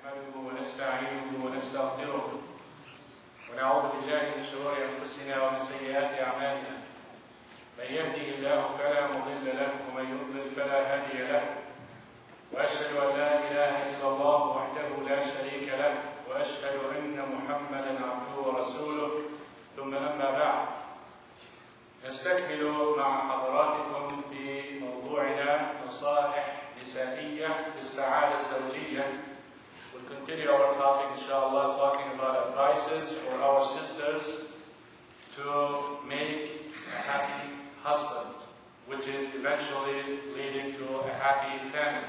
نحمده ونستعينه ونستغفره ونعوذ بالله من شرور أنفسنا ومن سيئات أعمالنا. من يهده الله فلا مضل له ومن يضلل فلا هادي له، وأشهد أن لا إله إلا الله وحده لا شريك له، وأشهد أن محمدا عبده ورسوله. ثم أما بعد، نستكمل مع حضراتكم في موضوعنا نصائح نسائية للسعادة الزوجية. We'll continue our topic, inshallah, talking about advices for our sisters to make a happy husband, which is eventually leading to a happy family.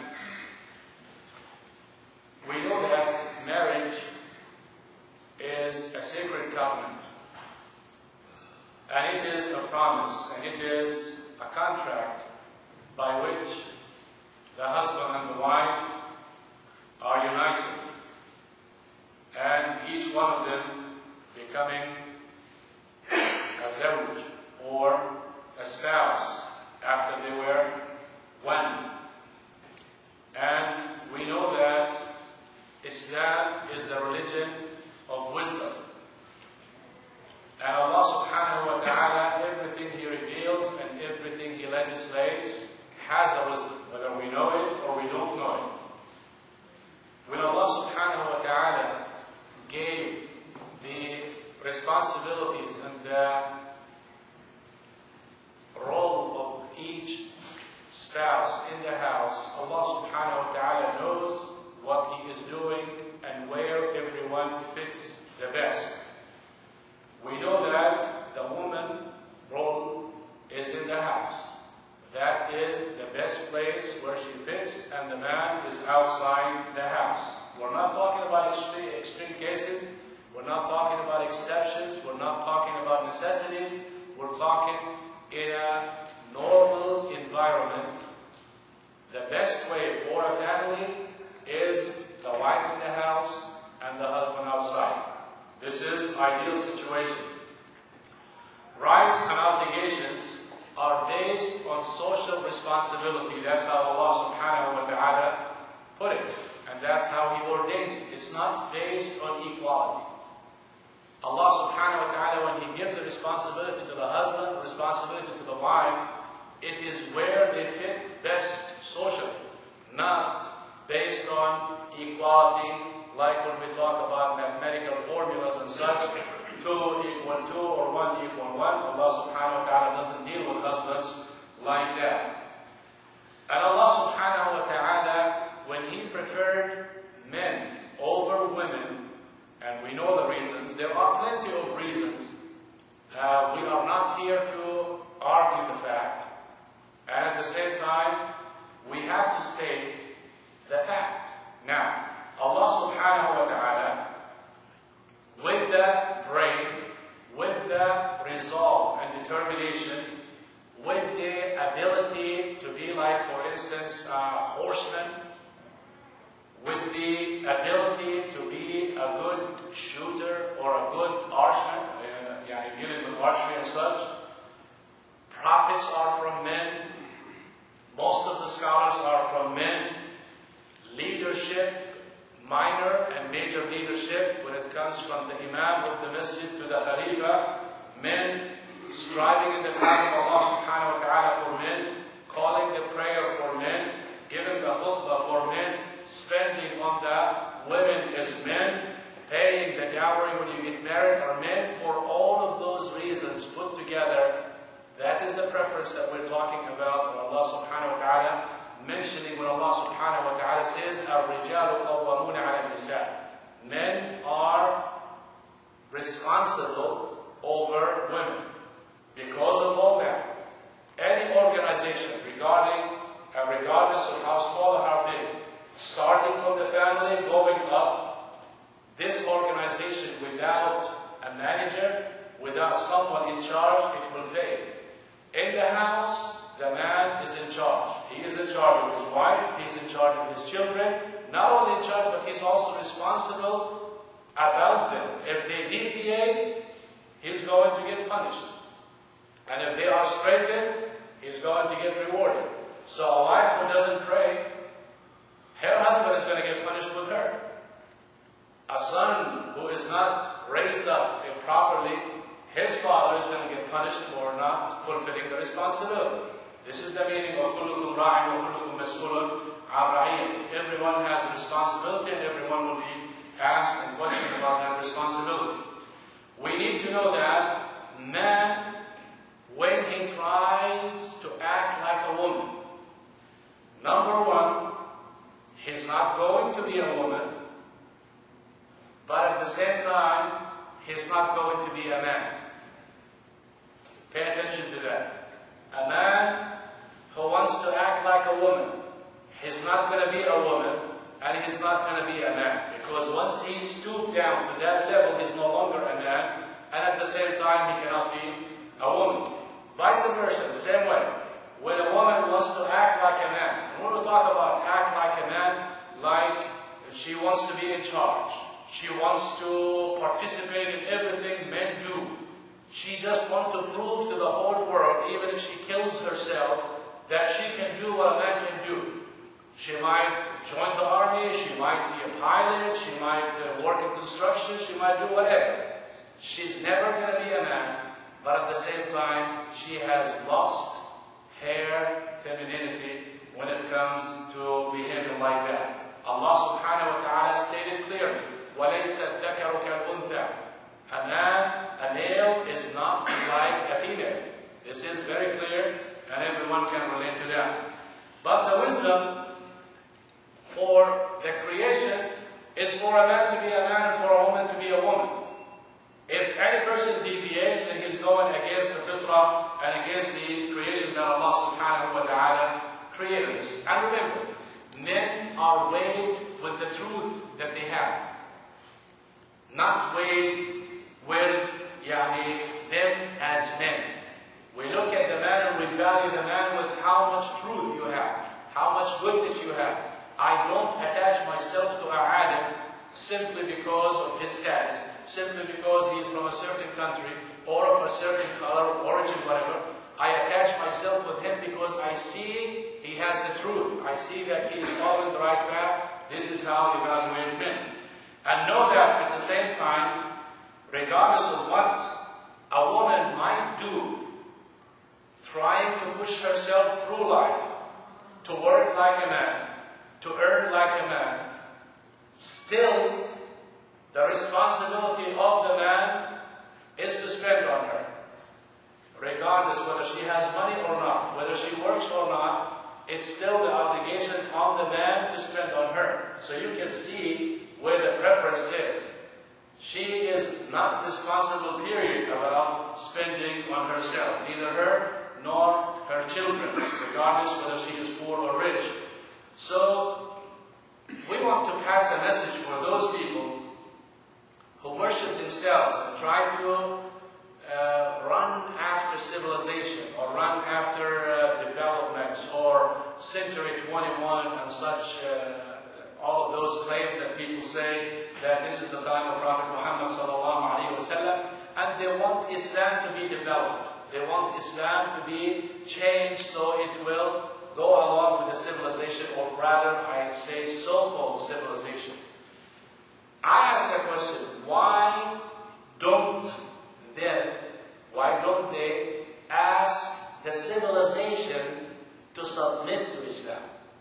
We know that marriage is a sacred covenant, and it is a promise, and it is a contract by which the husband and the wife are united, and each one of them becoming a zawj, or a spouse, after they were one. And we know that Islam is the religion of wisdom. And Allah subhanahu wa ta'ala, everything He reveals and everything He legislates has a wisdom, whether we know it or we don't know it. When Allah subhanahu wa ta'ala gave the responsibilities and the role of each spouse in the house, Allah subhanahu wa ta'ala knows what He is doing and where everyone fits the best. We know that the woman role is in the house. That is the best place where she fits, and the man is outside the house. We're not talking about extreme cases. We're not talking about exceptions. We're not talking about necessities. We're talking in a normal environment. The best way for a family is the wife in the house and the husband outside. This is ideal situation. Rights and obligations are based on social responsibility. That's how Allah subhanahu wa ta'ala put it. And that's how He ordained it. It's not based on equality. Allah subhanahu wa ta'ala, when He gives the responsibility to the husband, responsibility to the wife, it is where they fit best socially, not based on equality, like when we talk about mathematical formulas and such, 2 equal 2 or 1 equal 1. Allah subhanahu wa ta'ala doesn't deal with husbands like that. And Allah subhanahu wa ta'ala, when He preferred men over women, and we know the reasons, there are plenty of reasons. We are not here to argue the fact. And at the same time, we have to state the fact. Now, Allah subhanahu wa ta'ala, with the brain, with the resolve and determination, with the ability to be like, for instance, a horseman, with the ability to be a good shooter or a good archer, dealing with archery and such. Prophets are from men. Most of the scholars are from men. Leadership, minor and major leadership, when it comes from the Imam of the Masjid to the Khalifa, men striving in the path of Allah subhanahu wa ta'ala for men, calling the prayer for men, giving the khutbah for men, spending on the women as men, paying the dowry when you get married are men. For all of those reasons put together, that is the preference that we're talking about when Allah subhanahu wa ta'ala mentioning, when Allah subhanahu wa ta'ala says, الرِّجَالُ قَوَّمُونَ عَلَى النِّسَاءِ. Men are responsible over women. Because of all that, any organization regardless of how small or how big, starting from the family, going up, this organization without a manager, without someone in charge, it will fail. In the house, the man is in charge. He is in charge of his wife, he's in charge of his children. Not only in charge, but he's also responsible about them. If they deviate, he's going to get punished. And if they are straightened, he's going to get rewarded. So a wife who doesn't pray, her husband is going to get punished with her. A son who is not raised up properly, his father is going to get punished for not fulfilling the responsibility. This is the meaning of كُلُّكُمْ رَاعٍ وَكُلُّكُمْ مَسْئُولٌ عَنْ رَعِيَّتِهِ. Everyone has a responsibility and everyone will be asked and questioned about that responsibility. We need to know that man, when he tries to act like a woman, number one, he's not going to be a woman, but at the same time, he's not going to be a man. Pay attention to that. A man who wants to act like a woman, he's not going to be a woman, and he's not going to be a man. Because once he stoops down to that level, he's no longer a man, and at the same time, he cannot be a woman. Vice versa, the same way. When a woman wants to act like a man, and when we talk about act like a man, like she wants to be in charge, she wants to participate in everything men do. She just wants to prove to the whole world, even if she kills herself, that she can do what a man can do. She might join the army, she might be a pilot, she might work in construction, she might do whatever. She's never going to be a man, but at the same time, she has lost her femininity when it comes to behaving like that. Allah subhanahu wa ta'ala stated clearly, وَلَيْسَ الذَّكَرُ كَالْأُنْثَى. A man, a male, is not like a female. This is very clear, and everyone can relate to that. But the wisdom for the creation is for a man to be a man and for a woman to be a woman. If any person deviates, then he's going against the fitrah and against the creation that Allah subhanahu wa ta'ala created us. And remember, men are weighed with the truth that they have, not weighed with them as men. We look at the man and we value the man with how much truth you have, how much goodness you have. I don't attach myself to a alim simply because of his status, simply because he is from a certain country or of a certain color, origin, whatever. I attach myself with him because I see he has the truth. I see that he is following the right path. This is how I evaluate men. And know that at the same time, regardless of what a woman might do, trying to push herself through life, to work like a man, to earn like a man, still the responsibility of the man is to spend on her. Regardless whether she has money or not, whether she works or not, it's still the obligation on the man to spend on her. So you can see where the preference is. She is not responsible, period, about spending on herself, neither her nor her children, regardless whether she is poor or rich. So we want to pass a message for those people who worship themselves and try to run after civilization or run after developments or Century 21 and such, all of those claims that people say that this is the time of Prophet Muhammad sallallahu alaihi wasallam, and they want Islam to be developed. They want Islam to be changed so it will go along with the civilization, or rather, I say so-called civilization. I ask a question: why don't they ask the civilization to submit to Islam?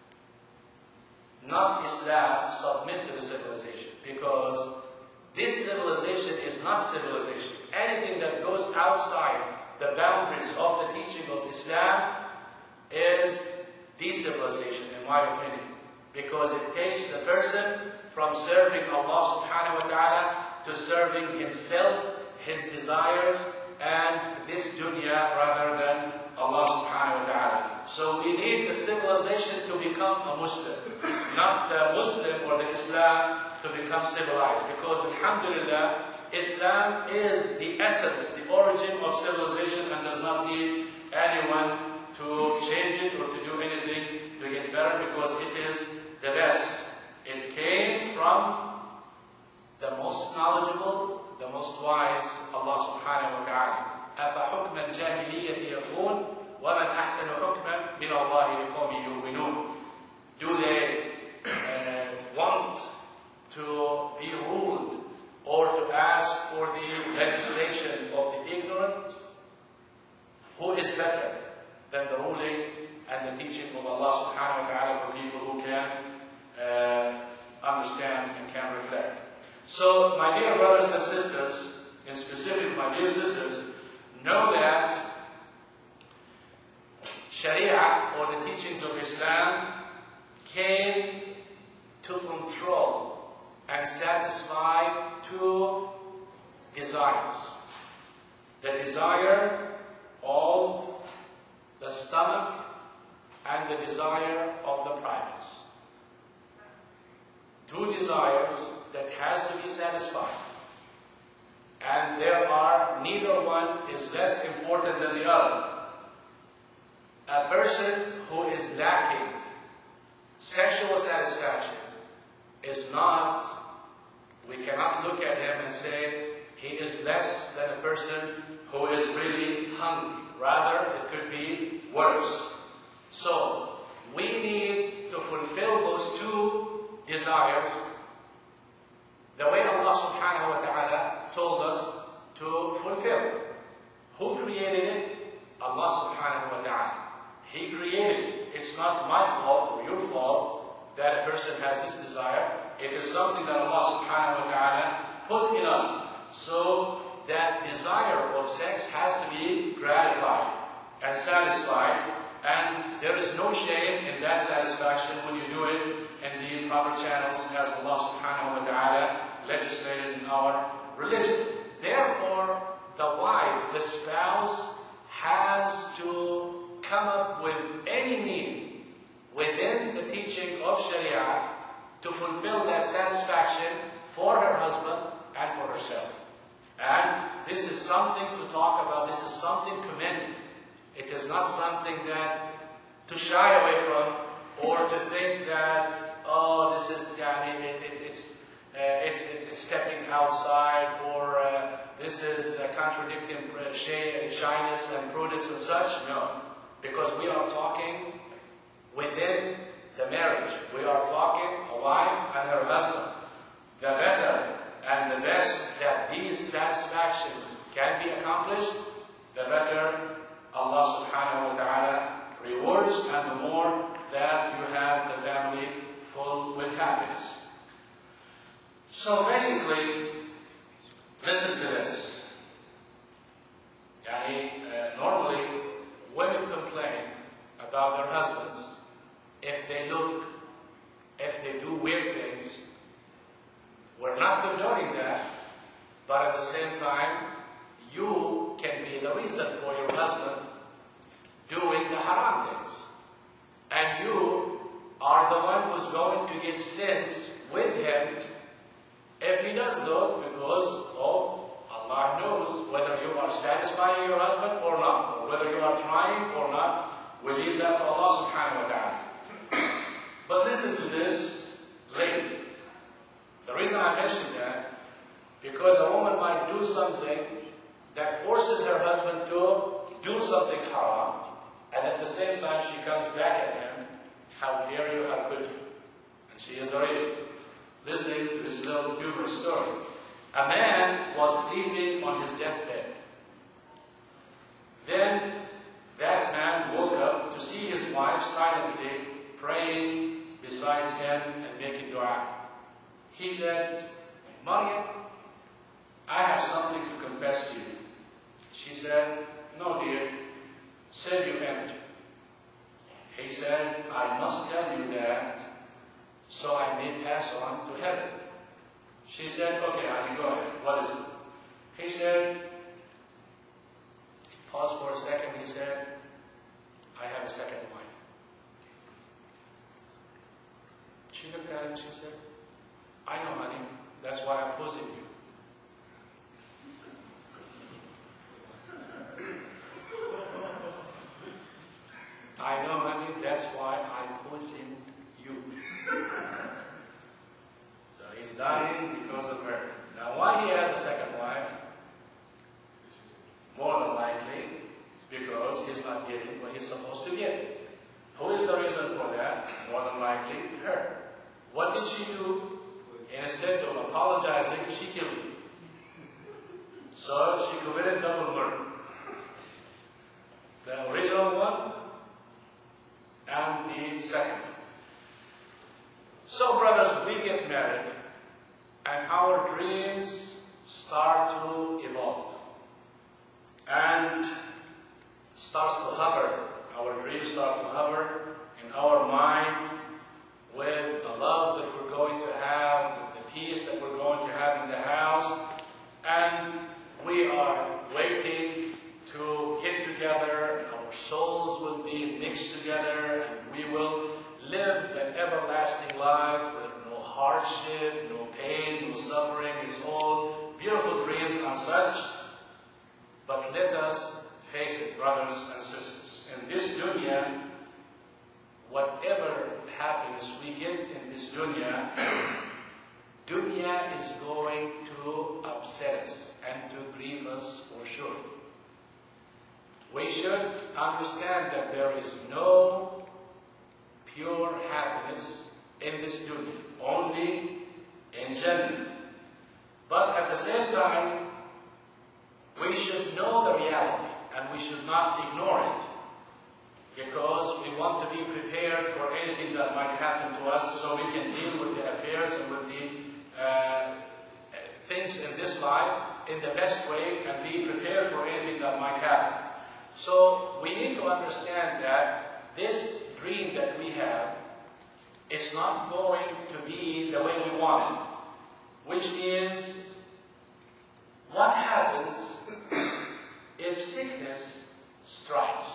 Not Islam submit to the civilization, because this civilization is not civilization. Anything that goes outside the boundaries of the teaching of Islam is decivilization, in my opinion, because it takes the person from serving Allah subhanahu wa ta'ala to serving himself, his desires, and this dunya rather than Allah subhanahu wa ta'ala. So we need the civilization to become a Muslim, not the Muslim or the Islam to become civilized, because alhamdulillah, Islam is the essence, the origin of civilization, and does not need anyone to change it or to do anything to get better, because it is the best. It came from the most knowledgeable, the most wise, Allah subhanahu wa ta'ala. أَفَحُكْمَ الْجَاهِلِيَّةِ يَبْغُونَ وَمَنْ أَحْسَنُ حُكْمًا مِنَ اللَّهِ لِقَوْمٍ يُؤْمِنُونَ. Do they want to be ruled or to ask for the legislation of the ignorant, who is better than the ruling and the teaching of Allah subhanahu wa ta'ala for people who can understand and can reflect? So, my dear brothers and sisters, in specific, my dear sisters, know that Sharia, or the teachings of Islam, came to control and satisfy two desires. The desire of the stomach and the desire of the privates. Two desires that has to be satisfied. And neither one is less important than the other. A person who is lacking sexual satisfaction is not, we cannot look at him and say he is less than a person who is really hungry. Rather, it could be worse. So, we need to fulfill those two desires the way Allah subhanahu wa ta'ala told us to fulfill. Who created it? Allah subhanahu wa ta'ala. He created it. It's not my fault or your fault that a person has this desire. It is something that Allah subhanahu wa ta'ala put in us. So that desire of sex has to be gratified and satisfied. And there is no shame in that satisfaction when you do it in the proper channels as Allah subhanahu wa ta'ala legislated in our religion. Therefore, the wife, the spouse, has to come up with any means within the teaching of Sharia to fulfill that satisfaction for her husband and for herself. And this is something to talk about, this is something commended. It is not something that to shy away from or to think that, oh, this is, it's stepping outside, or this is contradicting shyness and prudence and such. No, because we are talking within the marriage. We are talking a wife and her husband. The better and the best that these satisfactions can be accomplished, the better Allah subhanahu wa ta'ala rewards, and the more that you have the family full with happiness. So basically, listen to this. Normally, women complain about their husbands if they do weird things. We're not condoning that, but at the same time, you can be the reason for your husband doing the haram things. And you are the one who's going to get sins with him if he does those, because Allah knows whether you are satisfying your husband or not, or whether you are trying or not. We leave that to Allah subhanahu wa ta'ala. But listen to this lady. The reason I mention that, because a woman might do something that forces her husband to do something haram, and at the same time she comes back at him, how dare you, how could you? And she is already listening to this little humorous story. A man was sleeping on his deathbed. Then that man woke up to see his wife silently praying beside him and making dua. He said, "Maryam, I have something to confess to you." She said, "No, dear, say you empty." He said, "I must tell you that, so I may pass on to heaven." She said, "Okay, honey, go ahead. What is it?" He said, paused for a second, he said, "I have a second wife." She looked at him and she said, "I know, honey, that's why I'm posing you." "I know, honey, that's why I'm posing you." So he's dying because of her. Now, why he has a second wife? More than likely, because he's not getting what he's supposed to get. Who is the reason for that? More than likely, her. What did she do Instead of apologizing, she killed him. So she committed double murder. The original one and the second. So brothers, we get married and our dreams start to evolve and starts to hover. Our dreams start to hover in our mind with the love that we're going to have, with the peace that we're going to have in the house, and we are waiting to get together. Our souls will be mixed together, and we will live an everlasting life with no hardship, no pain, no suffering. It's all beautiful dreams and such. But let us face it, brothers and sisters. In this dunya, whatever happiness we get in this dunya, dunya is going to upset us and to grieve us for sure. We should understand that there is no pure happiness in this dunya, only in Jannah. But at the same time, we should know the reality and we should not ignore it, because we want to be prepared for anything that might happen to us so we can deal with the affairs and with the things in this life in the best way and be prepared for anything that might happen. So we need to understand that this dream that we have is not going to be the way we want it, which means what happens if sickness strikes?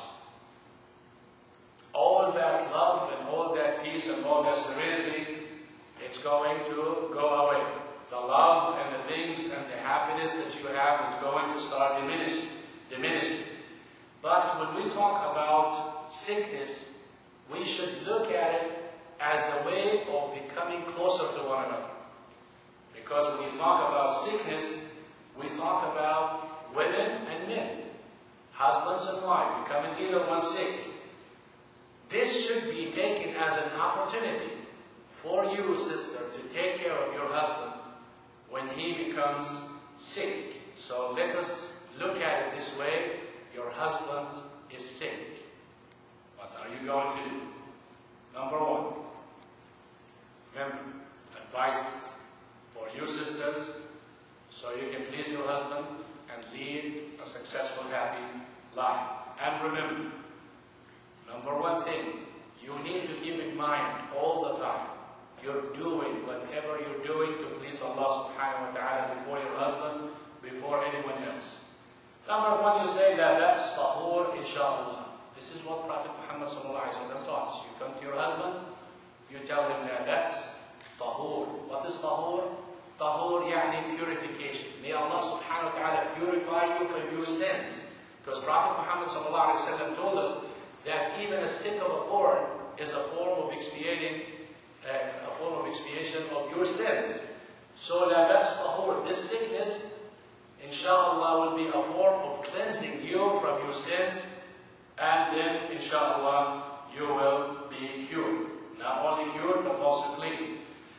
All that love and all that peace and all that serenity, it's going to go away. The love and the things and the happiness that you have is going to start diminishing. But when we talk about sickness, we should look at it as a way of becoming closer to one another. Because when we talk about sickness, we talk about women and men, husbands and wives, becoming either one sick. This should be taken as an opportunity for you, sister, to take care of your husband when he becomes sick. So let us look at it this way. Your husband is sick. What are you going to do? Number one, remember, advices for you, sisters, so you can please your husband and lead a successful, happy life. And remember, number one thing, you need to keep in mind all the time, you're doing whatever you're doing to please Allah subhanahu wa ta'ala before your husband, before anyone else. Number one, you say that that's tahur, inshallah. This is what Prophet Muhammad sallallahu alaihi wasallam taught us. You come to your husband, you tell him that that's tahur. What is tahur? Tahur yani purification. May Allah subhanahu wa ta'ala purify you from your sins. Because Prophet Muhammad sallallahu alaihi wasallam told us that even a stick of a thorn is a form of expiation of your sins. So that's tahur. This sickness, inshallah, will be a form of cleansing you from your sins, and then inshallah you will be cured. Not only cured, but also clean.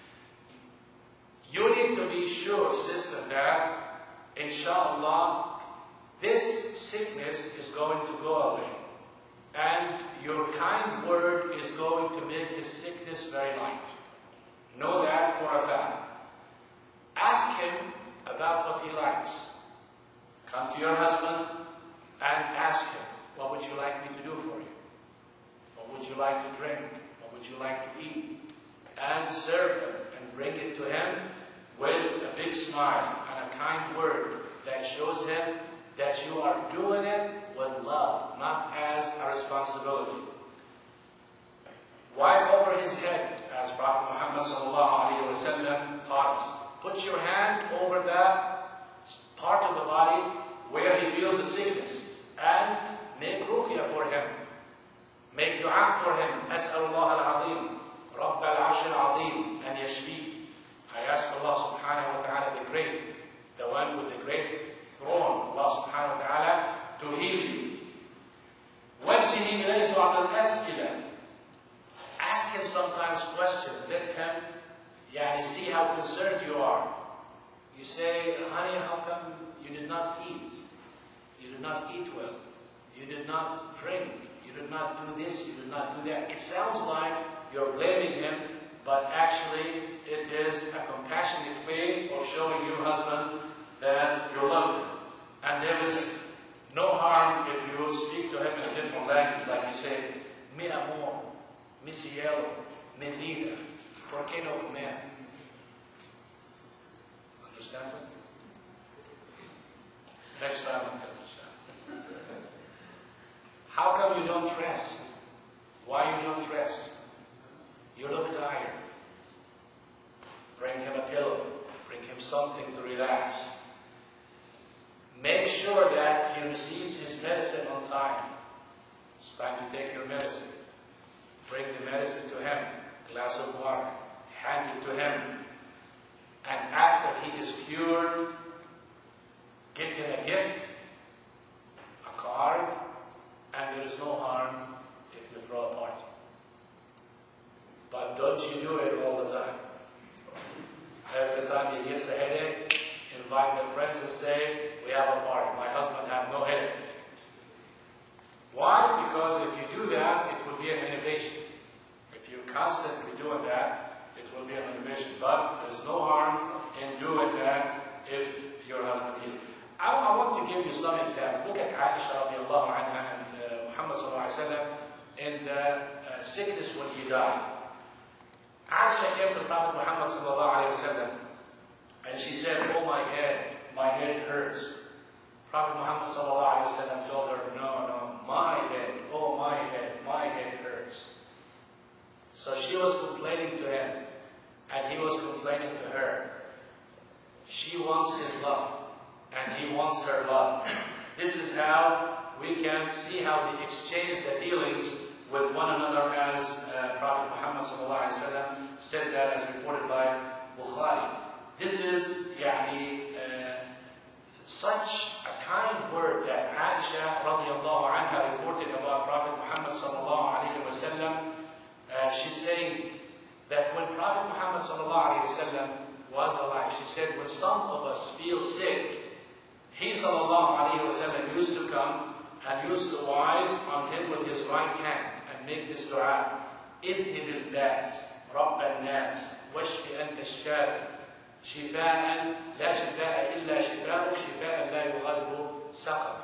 You need to be sure, sister, that inshallah this sickness is going to go away. And your kind word is going to make his sickness very light. Know that for a fact. Ask him about what he likes. Come to your husband and ask him, what would you like me to do for you? What would you like to drink? What would you like to eat? And serve him and bring it to him with a big smile and a kind word that shows him that you are doing it with love, not as a responsibility. Wipe over his head, as Prophet Muhammad sallallahu alaihi wasallam taught us. Put your hand over that part of the body where he feels the sickness and make ruqya for him. Make dua for him. أسأل الله العظيم رب العرش العظيم أن يشفيك. I ask Allah subhanahu wa ta'ala the great, the one with the great throne, Allah subhanahu wa ta'ala, to heal you. وَجِهِ إِلَيْهِ عَلَى الْأَسْئِلَةِ. Ask him sometimes questions. Let him Yani see how concerned you are. You say, honey, how come you did not eat? You did not eat well. You did not drink. You did not do this. You did not do that. It sounds like you're blaming him, but actually it is a compassionate way of showing your husband that you love him. And there is no harm if you speak to him in a different language, like you say, mi amor, mi cielo, mi vida, por qué no comer? Understand it? Next time I'll understand. How come you don't rest? Why you don't rest? You look tired. Bring him a pillow. Bring him something to relax. Make sure that he receives his medicine on time. It's time to take your medicine. Bring the medicine to him. Glass of water. Hand it to him. And after he is cured, give him a gift, a card, and there is no harm if you throw a party. But don't you do it all the time. Every time he gets a headache, invite their friends and say, we have a party. My husband has no headache. Why? Because if you do that, it will be an innovation. If you're constantly doing that, it will be an innovation. But there's no harm in doing that if your husband is. I want to give you some examples. Look at Aisha radiallahu anha and Muhammad sallallahu alayhi wa sallam in the sickness when he died. Aisha came to Prophet Muhammad sallallahu alayhi wa sallam and she said, oh my head hurts. Prophet Muhammad sallallahu alayhi wa sallam told her, no, my head, oh my head hurts. So she was complaining to him and he was complaining to her. She wants his love and he wants her love. This is how we can see how they exchange the feelings with one another, as Prophet Muhammad ﷺ said that, as reported by Bukhari. This is such a kind word that Aisha radiallahu anha reported about Prophet Muhammad ﷺ. She's saying that when Prophet Muhammad ﷺ was alive, she said, when some of us feel sick, he ﷺ used to come and used to wipe on him with his right hand and make this dua. اذهب الباس رب الناس واشف أنت الشافي شفاء لا شفاء إلا شفاءك شفاء لا يغادر سقما.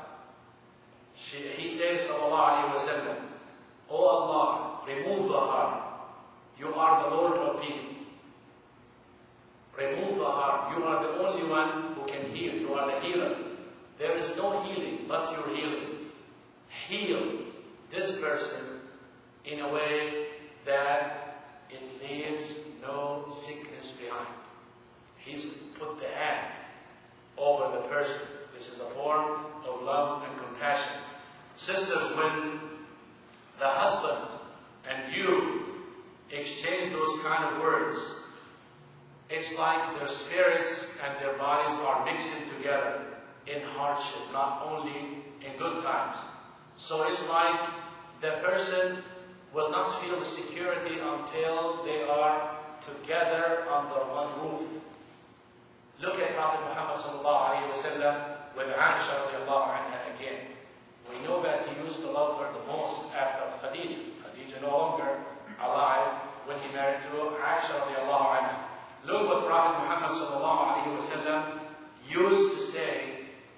He says sallallahu alayhi wa sallam, O Allah, remove the harm. You are the Lord of people. Remove the harm. You are the only one who can heal. You are the healer. There is no healing but your healing. Heal this person in a way that it leaves no sickness behind. He's put the hand over the person. This is a form of love and compassion. Sisters, when the husband and you exchange those kind of words, it's like their spirits and their bodies are mixing together in hardship, not only in good times. So it's like the person will not feel the security until they are together under one roof. Look at Prophet Muhammad sallallahu alayhi wa sallam with Aisha radiallahu anha again. We know that he used to love her the most after Khadija. Khadija no longer alive when he married to Aisha radiallahu anha. Look what Prophet Muhammad sallallahu alayhi wa sallam used to say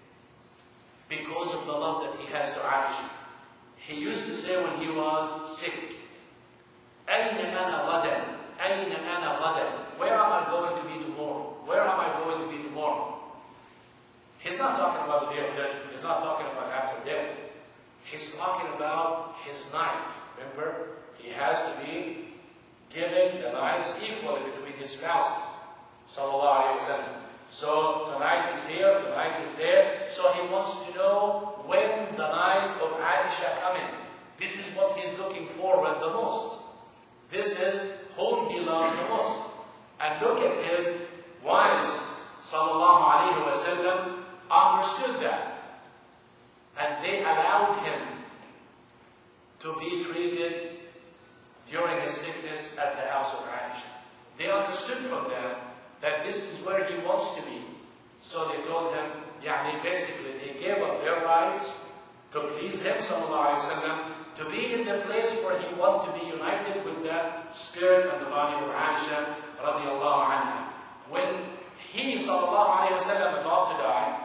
because of the love that he has to Aisha. He used to say when he was sick, أين أنا غدا? أين أنا غدا? Where am I going to be tomorrow? Where am I going to be tomorrow? He's not talking about the day of judgment. He's not talking about after death. He's talking about his night. Remember, he has to be given the nights equally between his spouses. Sallallahu alayhi wa sallam. So tonight is here, tonight is there. So he wants to know when the night of Aisha coming. This is what he's looking forward the most. This is whom he loves the most. And look at his wives, sallallahu alayhi wa sallam, understood that. And they allowed him to be treated during his sickness at the house of Aisha. They understood from that this is where he wants to be. So they told him, basically they gave up their rights to please him, sallallahu alaihi wasallam, to be in the place where he wanted to be united with the spirit and the body of Aisha radiallahu anha. When he, sallallahu alaihi wasallam, about to die,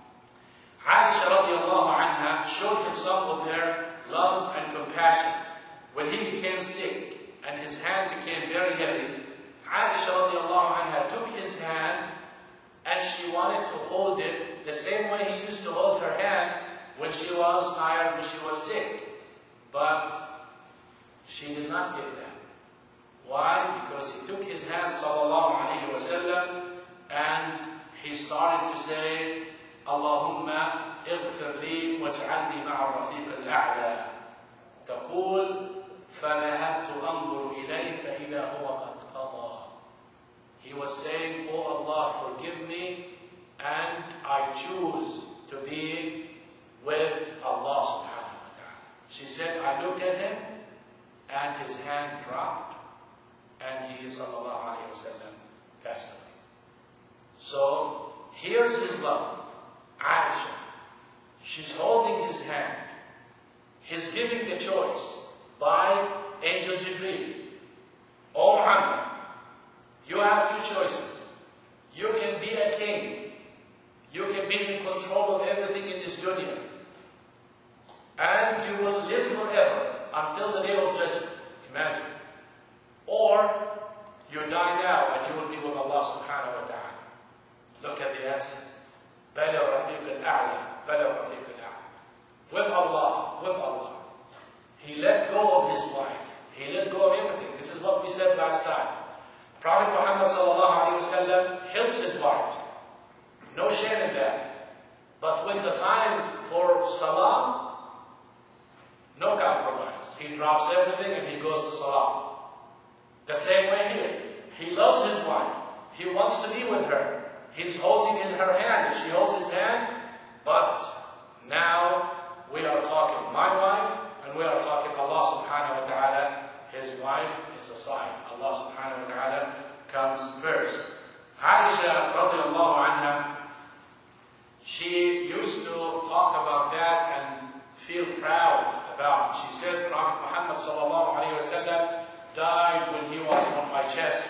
Aisha radiallahu anha showed him some of her love and compassion. When he became sick and his hand became very heavy, Aisha radiallahu anha took his hand and she wanted to hold it the same way he used to hold her hand when she was tired, when she was sick. But she did not get that. Why? Because he took his hand, sallallahu alayhi wa sallam, and he started to say, Allahumma اغفر لي واجعلني مع الرفيق الأعلى. تقول فذهبت أنظر إليه فإذا هو قد قضى. He was saying, Oh Allah, forgive me, and I choose to be with Allah subhanahu wa ta'ala. She said, I looked at him, and his hand dropped, and he, sallallahu alayhi wa sallam, passed away. So, here's his love. Aisha. She's holding his hand. He's giving the choice by Angel Jibreel. Oh Muhammad, you have two choices. You can be a king. You can be in control of everything in this dunya. And you will live forever until the day of judgment. Imagine. Or you die now and you will be with Allah subhanahu wa ta'ala. Look at the answer. بَلَا رَفِيقٍ أَعْلَى بَلَا رَفِيقٍ أَعْلَى. With Allah, with Allah. He let go of his wife. He let go of everything. This is what we said last time. Prophet Muhammad sallallahu alayhi wa sallam helps his wife. No shame in that. But when the time for salah, no compromise. He drops everything and he goes to salah. The same way here. He loves his wife. He wants to be with her. He's holding in her hand. She holds his hand. But now we are talking my wife and we are talking Allah subhanahu wa ta'ala. His wife is aside. Allah subhanahu wa ta'ala comes first. Aisha radiallahu anha, she used to talk about that and feel proud about it. She said Prophet Muhammad sallallahu alayhi wa sallam died when he was on my chest.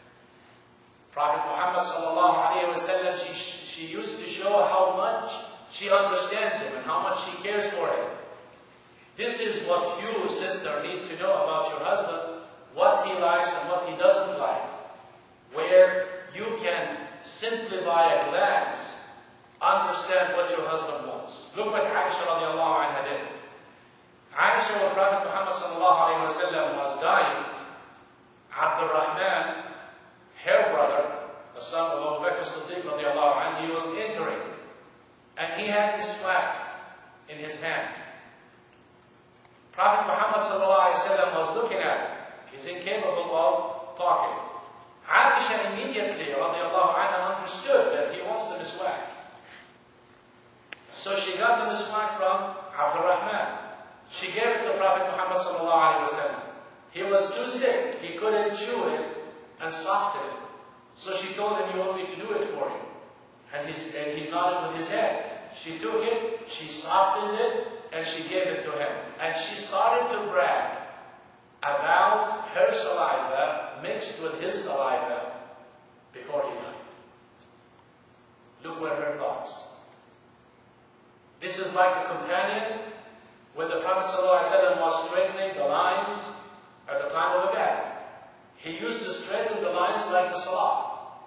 Prophet Muhammad sallallahu alayhi wa sallam, she used to show how much she understands him and how much she cares for him. This is what you, sister, need to know about your husband, what he likes and what he doesn't like. Where you can simply by a glance understand what your husband wants. Look what Aisha radiallahu anha did. Aisha, when Prophet Muhammad sallallahu alayhi wa sallam was dying, Abdul Rahman, her brother, the son of Abu Bakr Siddiq radiallahu anhu, he was entering. And he had miswak in his hand. Prophet Muhammad sallallahu alayhi wa sallam was looking at him. He's incapable of talking. Aisha immediately radiallahu anha understood that he wants the miswak. So she got the miswak from Abdul Rahman. She gave it to Prophet Muhammad sallallahu alayhi wa sallam. He was too sick. He couldn't chew it and soften it. So she told him, you want me to do it for you? And he nodded with his head. She took it, she softened it, and she gave it to him. And she started to brag about her saliva mixed with his saliva before he died. Look what her thoughts. This is like the companion when the Prophet ﷺ was straightening the lines at the time of a battle. He used to straighten the lines like the salah.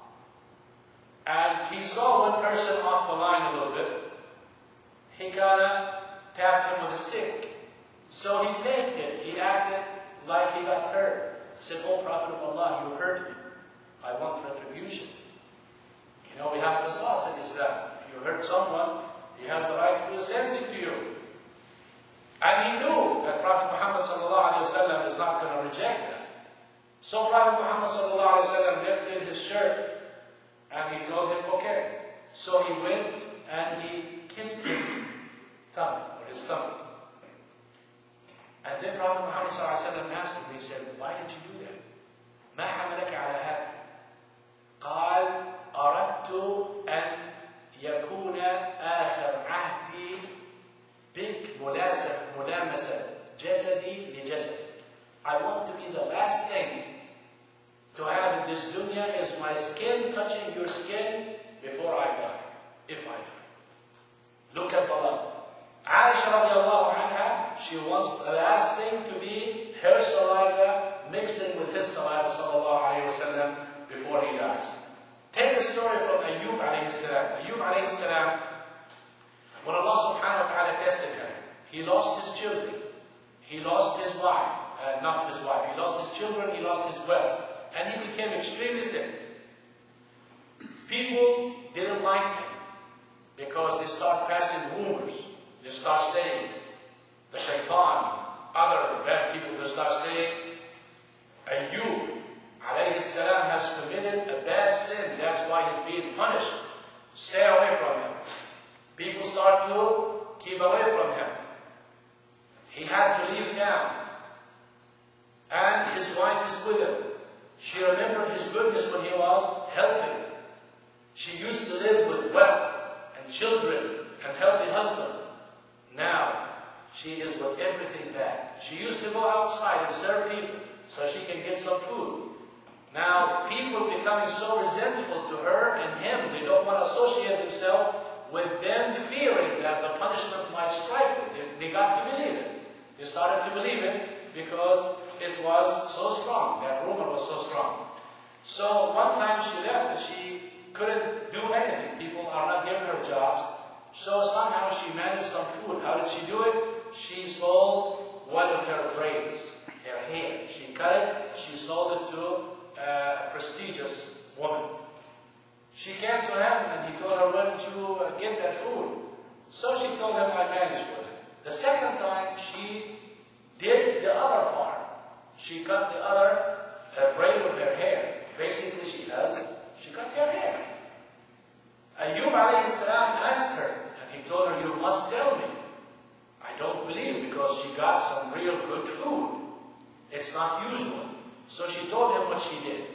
And he saw one person off the line a little bit. He kind of tapped him with a stick. So he faked it. He acted like he got hurt. He said, Oh Prophet of Allah, you hurt me. I want retribution. You know, we have qisas in Islam. If you hurt someone, he has the right to do the same thing to you. And he knew that Prophet Muhammad ﷺ is not going to reject that. So Prophet Muhammad ﷺ lifted his shirt and he told him, okay. So he went and he kissed his tongue, or his stomach. And then Prophet Muhammad ﷺ asked him, he said, why did you do that? ما حملك على هذا؟ قال أردت أن يكون آخر عهدي بك ملامسة جسدي لجسدك. I want to be the last thing to have in this dunya is my skin touching your skin before I die, if I die. Look at the love. Aisha radiallahu anha, she wants the last thing to be her saliva mixing with his saliva sallallahu alayhi wa sallam before he dies. Take a story from Ayyub alayhi salam. Ayyub alayhi salam, when Allah subhanahu wa ta'ala tested him, he lost his children, he lost his wife, not his wife, he lost his children, he lost his wealth, and he became extremely sick. People didn't like him because they start passing rumors. They start saying, the shaitan, other bad people, they start saying, Ayyub alayhi salam has committed a bad sin, that's why he's being punished. Stay away from him. People start to keep away from him. He had to leave town. And his wife is with him. She remembered his goodness when he was healthy. She used to live with wealth and children and healthy husband. Now, she is with everything bad. She used to go outside and serve people so she can get some food. Now, people becoming so resentful to her and him, they don't want to associate themselves with them, fearing that the punishment might strike them. They got to believe it. They started to believe it because it was so strong. That rumor was so strong. So one time she left and she couldn't do anything. People are not giving her jobs. So somehow she managed some food. How did she do it? She sold one of her braids, her hair. She cut it. She sold it to a prestigious woman. She came to him and he told her, where did you get that food? So she told him, I managed with it. The second time she did the other part. She cut the other braid with her hair. Basically she cut her hair. Ayyub alayhi salam asked her, and he told her, you must tell me. I don't believe, because she got some real good food. It's not usual. So she told him what she did.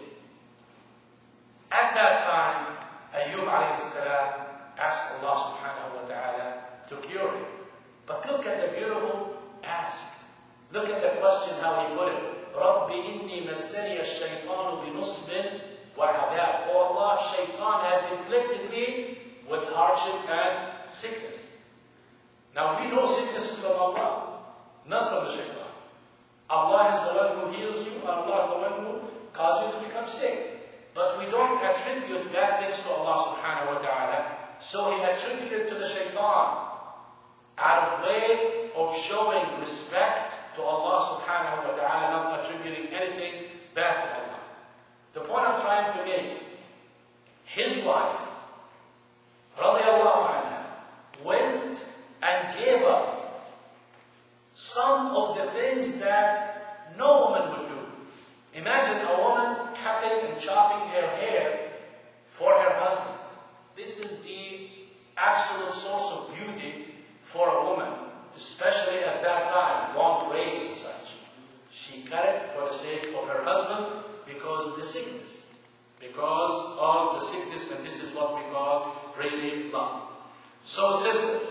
At that time, Ayyub alayhi salam asked Allah subhanahu wa ta'ala to cure him. But look at the beautiful ask. Look at the question, how he put it. رَبِّ إِنِّي مَسَّنِيَ الشَّيْطَانُ بِنُصْبٍ وَعَذَابٍ. Oh Allah, shaitan has inflicted me with hardship and sickness. Now we know sickness is from Allah, not from the shaitan. Allah is the one who heals you, Allah is the one who causes you to become sick. But we don't attribute bad things to Allah subhanahu wa ta'ala, so he attributed to the shaitan out of way of showing respect to Allah subhanahu wa ta'ala, not attributing anything bad to Allah. The point I'm trying to make, his wife, radiallahu anha, went and gave up some of the things that no woman would do. Imagine a woman cutting and chopping her hair for her husband. This is the absolute source of beauty for a woman, especially at that time, long braids and such. She cut it for the sake of her husband because of the sickness. Because of the sickness, and this is what we call really love. So sisters,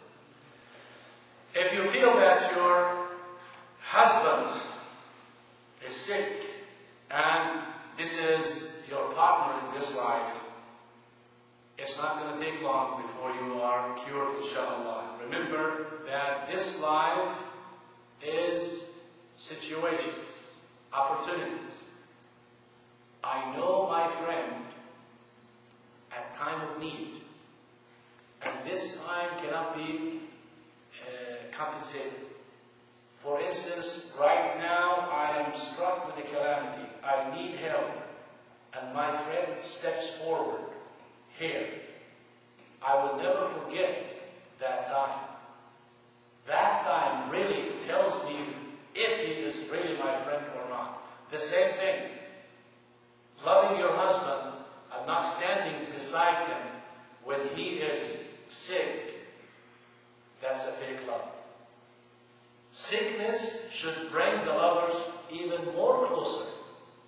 if you feel that your husband is sick and this is your partner in this life, it's not going to take long before you are cured, inshallah. Remember that this life is situations, opportunities. I know my friend at time of need, and this time cannot be compensated. For instance, right now I am struck with a calamity. I need help, and my friend steps forward. Here, I will never forget that time. That time really tells me if he is really my friend or not. The same thing. Loving your husband and not standing beside him when he is sick, that's a fake love. Sickness should bring the lovers even more closer.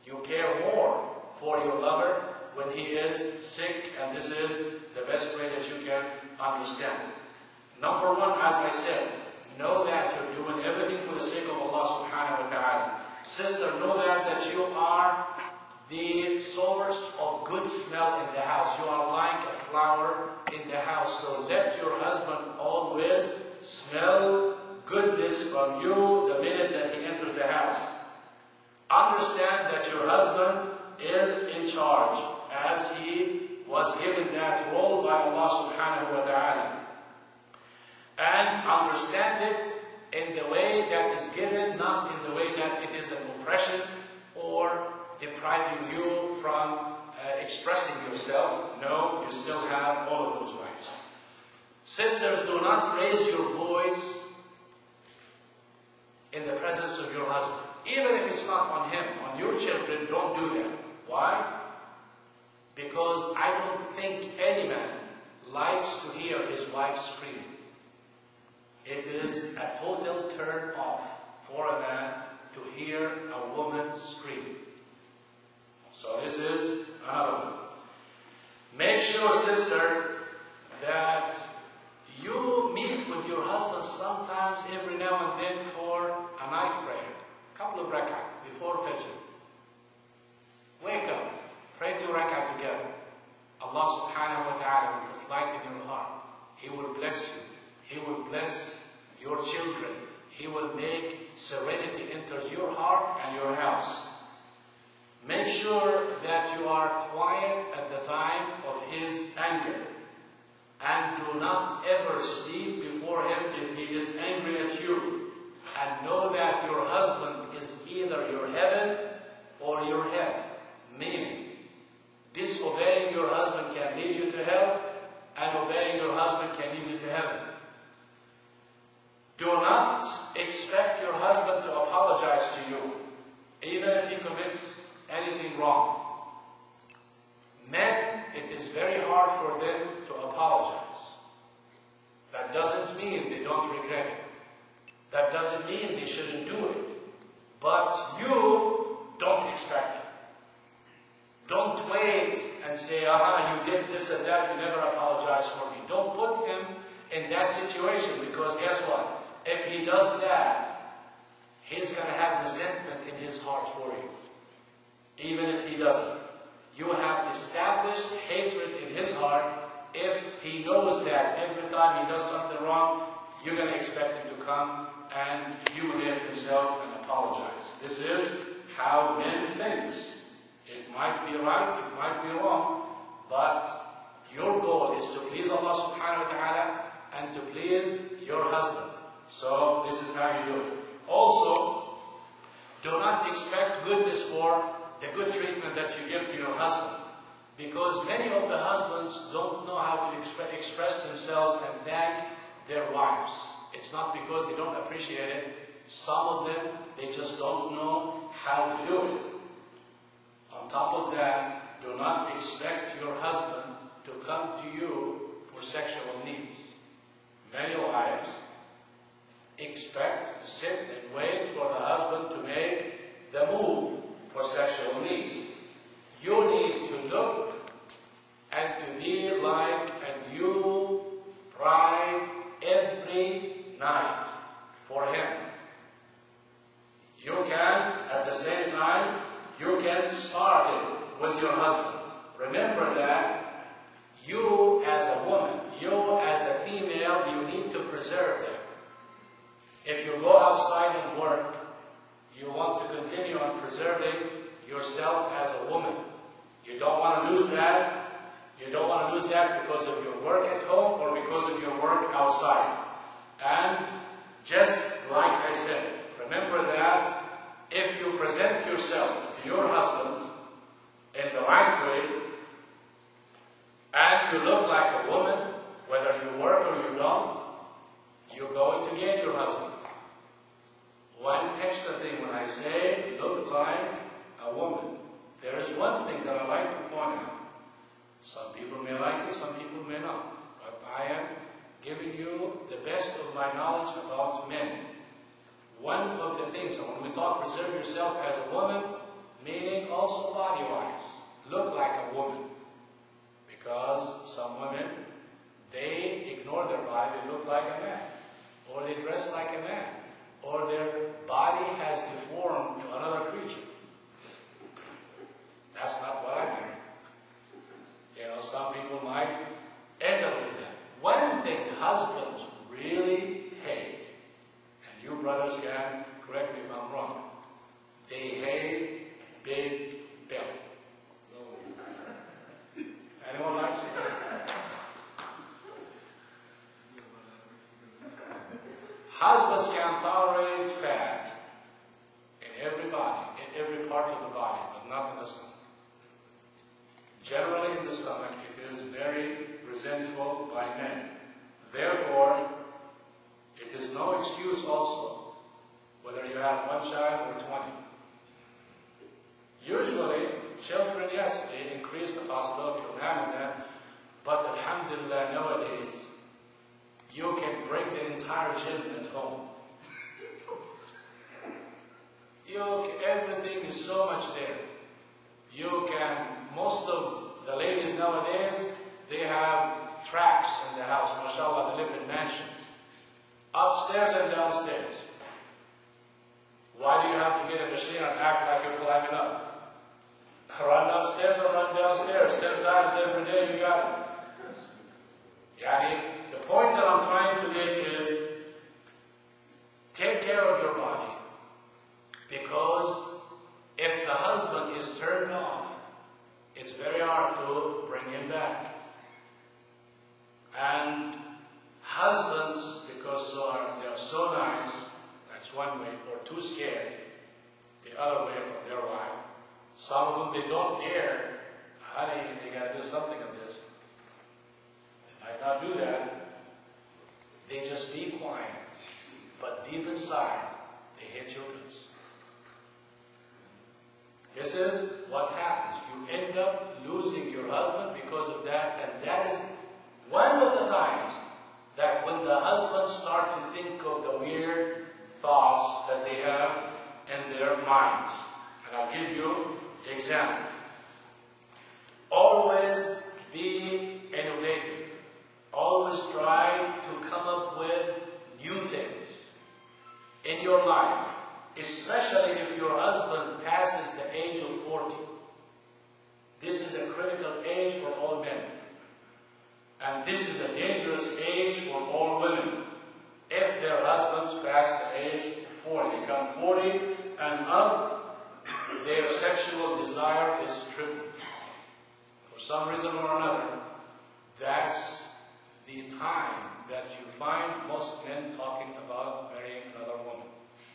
You care more for your lover when he is sick, and this is the best way that you can understand. Number one, as I said, know that you're doing everything for the sake of Allah subhanahu wa ta'ala. Sister, know that you are the source of good smell in the house. You are like a flower in the house. So let your husband always smell goodness from you the minute that he enters the house. Understand that your husband is in charge, as he was given that role by Allah subhanahu wa ta'ala. And understand it in the way that is given, not in the way that it is an oppression or depriving you from expressing yourself. No, you still have all of those rights. Sisters, do not raise your voice in the presence of your husband. Even if it's not on him, on your children, don't do that. Why? Because I don't think any man likes to hear his wife screaming. It is a total turn off for a man to hear a woman scream. So this is another one. Make sure, sister, that you meet with your husband sometimes every now and then for a night prayer. A couple of rak'ah before Fajr. Wake up. Pray 2 rak'ah together. Allah subhanahu wa ta'ala will put light in your heart. He will bless you. He will bless your children. He will make serenity enters your heart and your house. Make sure that you are quiet at the time of his anger. And do not ever sleep before him if he is angry at you. And know that your husband is either your heaven or your hell. Meaning, disobeying your husband can lead you to hell, and obeying your husband can lead you to heaven. Do not expect your husband to apologize to you, even if he commits anything wrong. Men, it is very hard for them to apologize. That doesn't mean they don't regret it. That doesn't mean they shouldn't do it. But you don't expect it. Don't wait and say, you did this and that, you never apologize for me. Don't put him in that situation, because guess what? If he does that, he's going to have resentment in his heart for you. Even if he doesn't. You have established hatred in his heart. If he knows that every time he does something wrong, you're going to expect him to come and humiliate himself and apologize. This is how men think. It might be right, it might be wrong, but your goal is to please Allah subhanahu wa ta'ala and to please your husband. So this is how you do it. Also, do not expect goodness for the good treatment that you give to your husband, because many of the husbands don't know how to express themselves and thank their wives. It's not because they don't appreciate it. Some of them, they just don't know how to do it. On top of that, do not expect your husband to come to you for sexual needs. Many wives expect to sit and wait for the husband to make the move for sexual needs. You need to look and to be like a new bride every night for him. You can, at the same time, you can start it with your husband. Remember that you as a woman, you as a female, you need to preserve them. If you go outside and work, you want to continue on preserving yourself as a woman. You don't want to lose that. You don't want to lose that because of your work at home or because of your work outside. And just like I said, remember that if you present yourself to your husband in the right way, and you look like a woman, whether you work or you don't, you're going to gain your husband. One extra thing when I say look like a woman, there is one thing that I like to point out. Some people may like it, some people may not. But I am giving you the best of my knowledge about men. One of the things, and when we talk preserve yourself as a woman, meaning also body-wise. Look like a woman. Because some women, they ignore their body, they look like a man. Or they dress like a man. Or their body has deformed to another creature. That's not what I mean. You know, some people might end up with that. One thing husbands really hate, and you brothers can correct me if I'm wrong, they hate big belly. Anyone likes it? Husbands can tolerate fat in every body, in every part of the body, but not in the stomach. Generally in the stomach, it is very resentful by men. Therefore, it is no excuse also whether you have one child or 20. Usually, children, yes, they increase the possibility of having that, but alhamdulillah, nowadays, you can break the entire gym at home. Everything is so much there. Most of the ladies nowadays, they have tracks in the house, mashallah, they live in mansions. Upstairs and downstairs. Why do you have to get a machine and act like you're climbing up? Run upstairs or run downstairs. 10 times every day you got it. The point that I'm trying to make is, take care of your body. Because if the husband is turned off, it's very hard to bring him back. And husbands, because they are so nice, that's one way, or too scared, the other way from their wife. Some of them, they don't dare, honey, they got to do something of this. They might not do that. They just be quiet. But deep inside, they hate your guts. This is what happens. You end up losing your husband because of that, and that is one of the times that when the husbands start to think of the weird thoughts that they have in their minds. And I'll give you an example. Always be innovative. Always try to come up with new things in your life. Especially if your husband passes the age of 40. This is a critical age for all men. And this is a dangerous age for all women. If their husbands pass the age of 40, they come 40 and up, their sexual desire is tripled. For some reason or another, that's the time that you find most men talking about marrying another woman.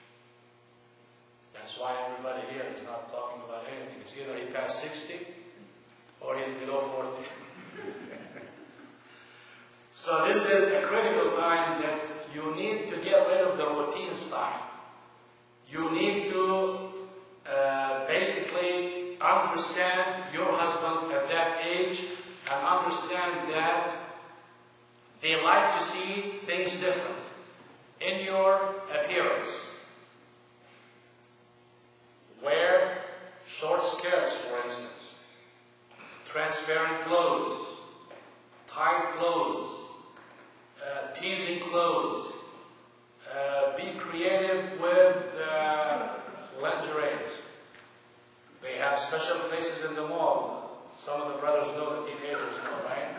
That's why everybody here is not talking about anything. It's either he passed 60 or he's below 40. So this is a critical time that you need to get rid of the routine style. You need to basically understand your husband at that age and understand that they like to see things different in your appearance. Wear short skirts, for instance, transparent clothes, tight clothes, teasing clothes. Be creative with lingerie. They have special places in the mall. Some of the brothers know, the teenagers know, right?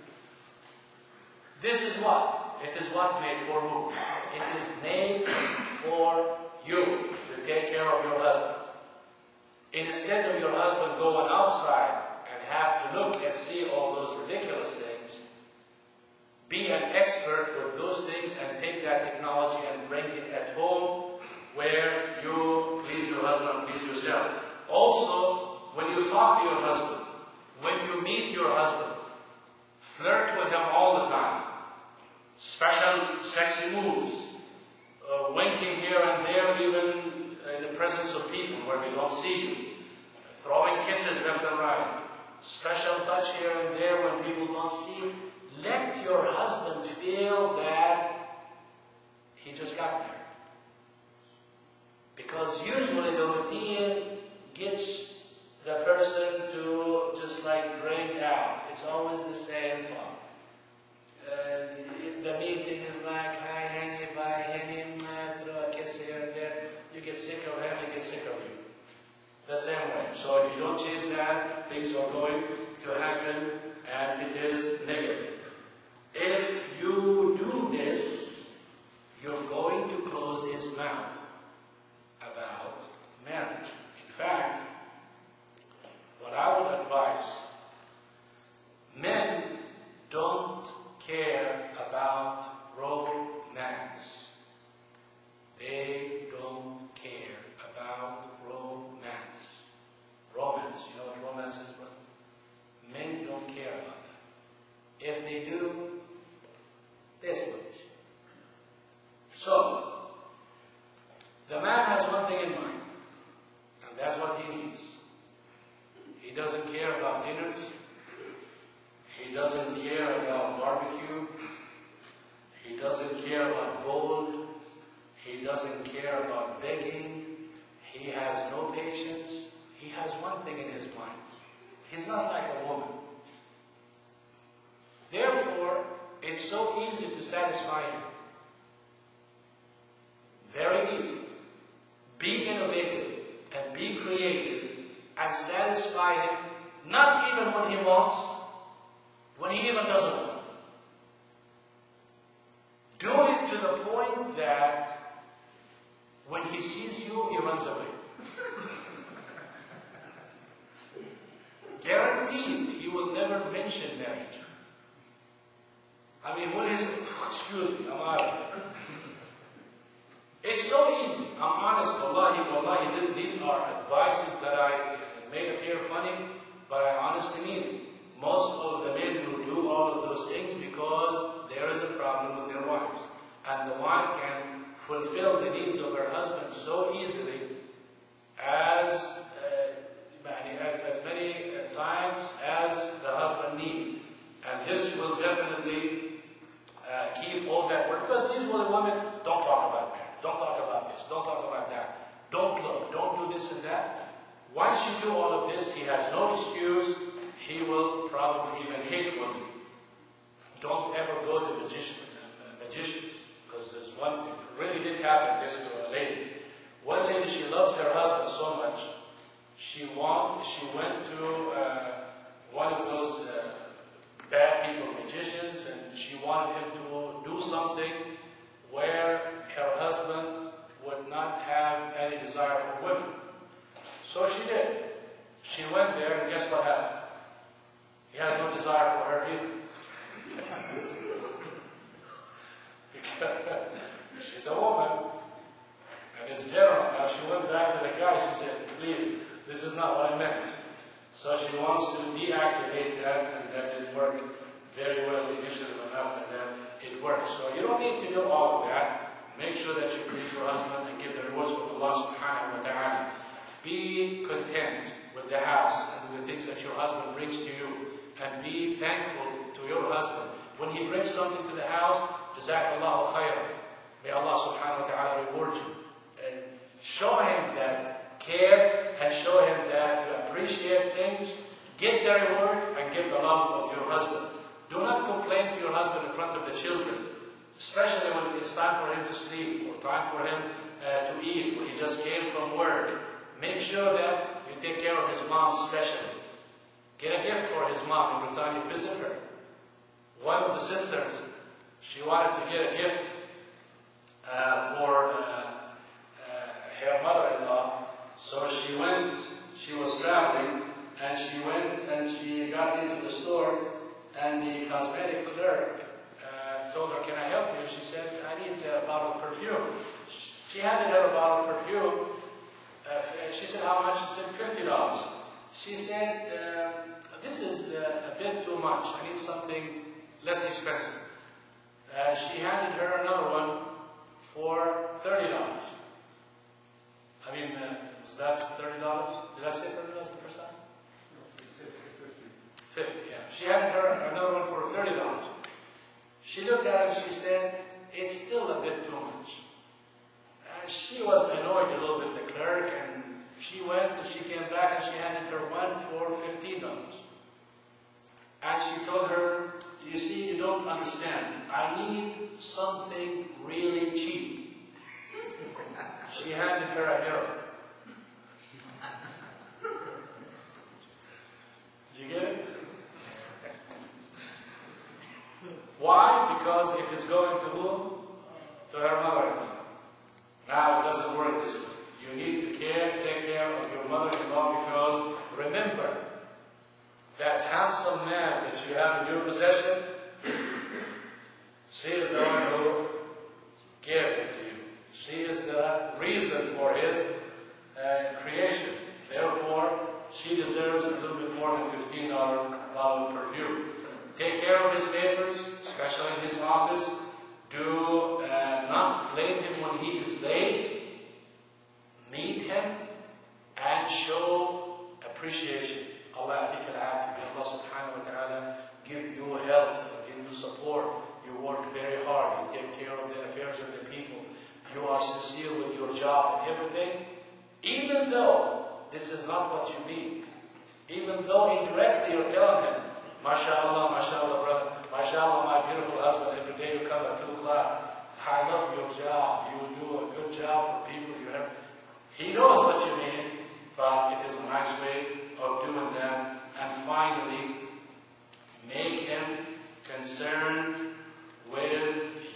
This is what? It is what made for who? It is made for you to take care of your husband. Instead of your husband going outside and have to look and see all those ridiculous things, be an expert with those things and take that technology and bring it at home where you please your husband and please yourself. Also, when you talk to your husband, when you meet your husband, flirt with him all the time. Special sexy moves, winking here and there, even in the presence of people where they don't see you, throwing kisses left and right, special touch here and there when people don't see you. Let your husband feel that he just got there. Because usually the routine gets the person to just like drain out. It's always the same thought. The meeting is like, hi honey, bye honey, throw a kiss here and there. You get sick of him, he gets sick of you. The same way. So if you don't change that, things are going to happen and it is negative. If you do this, you're going to close his mouth about marriage. In fact, what I would advise, men don't care about romance. They don't care about romance. Romance, you know what romance is, brother? Men don't care about that. If they do, they switch. So, the man has one thing in mind, and that's what he needs. He doesn't care about dinners. He doesn't care about barbecue. He doesn't care about gold. He doesn't care about begging. He has no patience. He has one thing in his mind. He's not like a woman. Therefore, it's so easy to satisfy him. Very easy. Be innovative and be creative and satisfy him, not even when he wants, when he even doesn't want. Do it to the point that when he sees you, he runs away. Guaranteed, he will never mention marriage. I mean, what is it? Excuse me, I'm out of it. It's so easy. I'm honest, wallahi, these are advices that I may appear funny, but I honestly mean it. Most of the men who do all of those things because there is a problem with their wives. And the wife can fulfill the needs of her husband so easily as many times as the husband needs. And this will definitely keep all that work. Because usually women don't talk about marriage. Don't talk about this. Don't talk about that. Don't look. Don't do this and that. Once you do all of this, he has no excuse. He will probably even hate women. Don't ever go to magicians. Because there's one thing. It really did happen this to a lady. One lady, she loves her husband so much. She went to one of those bad people, magicians, and she wanted him to do something where her husband would not have any desire for women. So she did. She went there, and guess what happened? He has no desire for her either. She's a woman, and it's general. Now she went back to the guy, she said, please, this is not what I meant. So she wants to deactivate that, and that didn't work very well initially enough, and then it works. So you don't need to do all of that. Make sure that you please your husband and give the rewards from Allah subhanahu wa ta'ala. Be content with the house and with the things that your husband brings to you, and be thankful to your husband. When he brings something to the house, Jazakallahu khairan. May Allah subhanahu wa ta'ala reward you. And show him that care and show him that you appreciate things. Get the reward and get the love of your husband. Do not complain to your husband in front of the children, especially when it's time for him to sleep or time for him to eat, when he just came from work. Make sure that you take care of his mom especially. Get a gift for his mom every time you visit her. One of the sisters, she wanted to get a gift for her mother-in-law. So she was traveling, and she went and she got into the store, and the cosmetic clerk told her, can I help you? She said, I need a bottle of perfume. She handed her a bottle of perfume. She said, how much? She said, $50. She said, this is a bit too much. I need something less expensive. She handed her another one for $30. I mean, was that $30? Did I say $30 the first time? No, you said 50. 50, yeah. She handed her another one for $30. She looked at it and she said, it's still a bit too much. She was annoyed a little bit, the clerk, and she went and she came and she handed her one for $15. And she told her, you see, you don't understand. I need something really cheap. She handed her a mirror. Did you get it? Why? Because it is going to whom? To her mother-in-law. Now, it doesn't work this way. You need to take care of your mother-in-law, because remember that handsome man that you have in your possession, she is the one who gave it to you. She is the reason for his creation. Therefore, she deserves a little bit more than $15 bottle of perfume. Take care of his neighbors, especially in his office. Do not blame him when he is late. Meet him and show appreciation. Allah subhanahu wa ta'ala give you health, give you support. You work very hard. You take care of the affairs of the people. You are sincere with your job and everything. Even though this is not what you mean. Even though indirectly you're telling him, MashaAllah, MashaAllah, brother. MashaAllah, my beautiful husband. Every day you come at 2 o'clock. I love your job. You do a good job for people. He knows what you mean, but it is a nice way of doing that. And finally, make him concerned with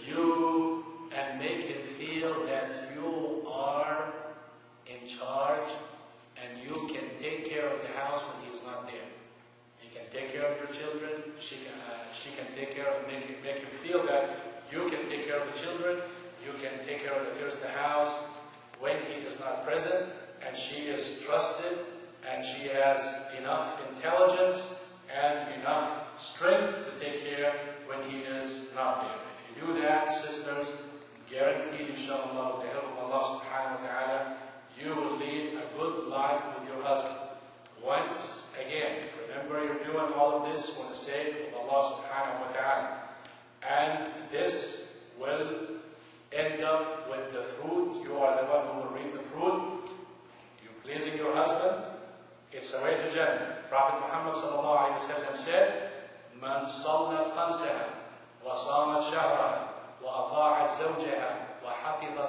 you and make him feel that you are in charge and you can take care of the house when he is not there. You can take care of your children. She can take care of, make him feel that you can take care of the children. You can take care of the affairs of the house when he is not present, and she is trusted, and she has enough intelligence and enough strength to take care when he is not there. If you do that, sisters, guaranteed, inshallah, with the help of Allah subhanahu wa ta'ala, you will lead a good life with your husband. Once again, remember you're doing all of this for the sake of Allah subhanahu wa ta'ala. And this will end up with the fruit. You are the one who will reap the fruit. You're pleasing your husband. It's a way to Jannah. Prophet Muhammad sallallahu alayhi wa sallam said, من صلت خمسها وصامت شهرها وأطاعت زوجها وحفظت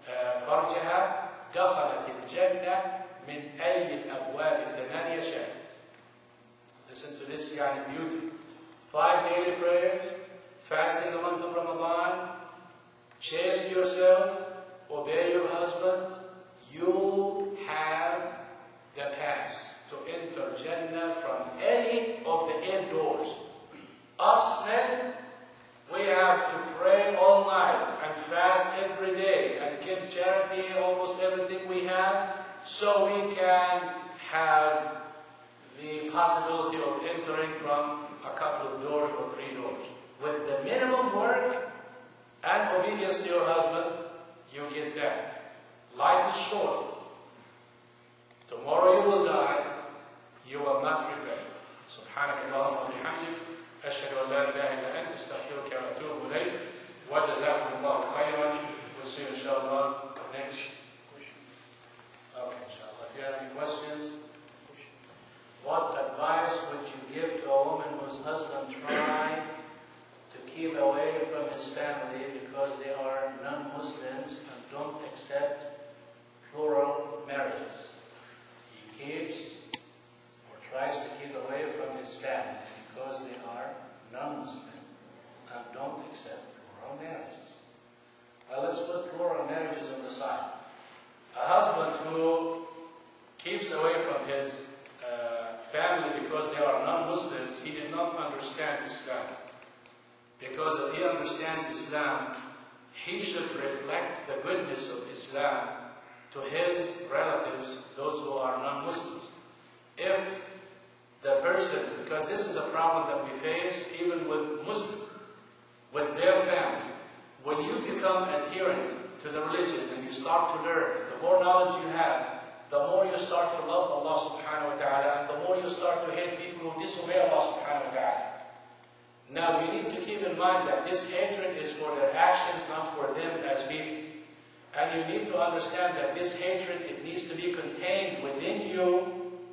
فرجها دخلت الجنة من أي الأبواب الثمانية شاءت. Listen to this, yani beauty. 5 daily prayers, fasting the month of Ramadan, chaste yourself, obey your husband. You have the pass to enter Jannah from any of the 8 doors. Us men, we have to pray all night and fast every day and give charity almost everything we have, so we can have the possibility of entering from a couple of doors or 3 doors. With the minimum work and obedience to your husband, you get that. Life is short. Tomorrow you will die. You will not regret. سبحانك اللهم وبحمدك أشهد أن لا إله إلا أنت أستغفرك وأتوب إليك وجزاكم الله خيرا. We'll see you inshallah next. Okay, inshallah. If you have any questions, what advice would you give to a woman whose husband tried to keep away from his family because they are non-Muslims and don't accept plural marriages? He keeps or tries to keep away from his family because they are non-Muslim and don't accept plural marriages. Well, let's put plural marriages on the side. A husband who keeps away from his family because they are non-Muslims, he did not understand Islam. Because if he understands Islam, he should reflect the goodness of Islam to his relatives, those who are non-Muslims. If the person, because this is a problem that we face even with Muslims, with their family, when you become adherent to the religion and you start to learn, the more knowledge you have, the more you start to love Allah subhanahu wa ta'ala, and the more you start to hate people who disobey Allah subhanahu wa ta'ala. Now you need to keep in mind that this hatred is for their actions, not for them as people. And you need to understand that this hatred, it needs to be contained within you